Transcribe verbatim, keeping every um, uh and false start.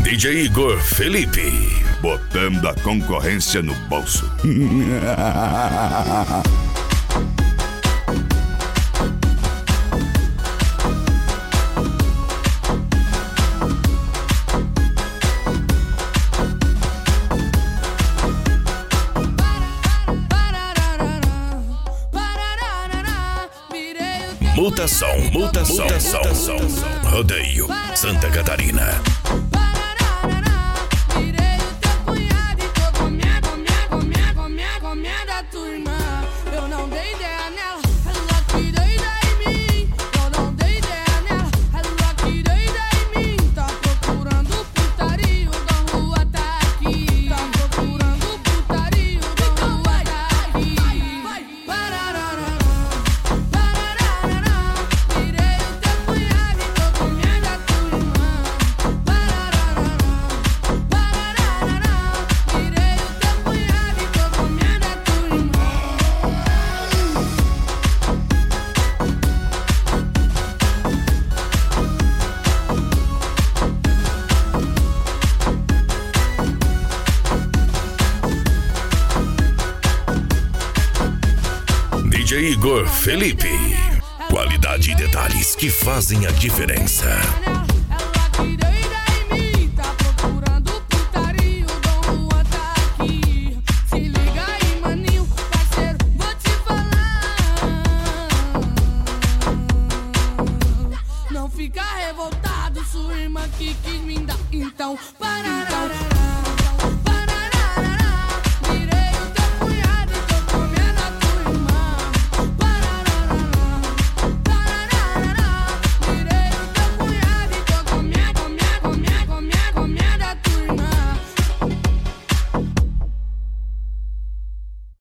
D J Igor Felipe, botando a concorrência no bolso. Mutação, mutação, mutação, mutação. Rodeio, Santa Catarina. Virei o teu cunhado e tô comendo, comendo, comendo, comendo, comendo a tua irmã. Eu não dei ideia nela, ela que deu ideia em mim. Eu não dei ideia nela, ela que deu ideia em mim. Tá procurando putaria, o da rua tá aqui. Tá procurando putaria, o da rua tá aqui. Parararará, parararará. Virei o teu cunhado e tô comendo a tua irmã. Parararará, parararará. Virei o teu cunhado e tô comendo a tua irmã. D J Igor Felipe, qualidade e detalhes que fazem a diferença.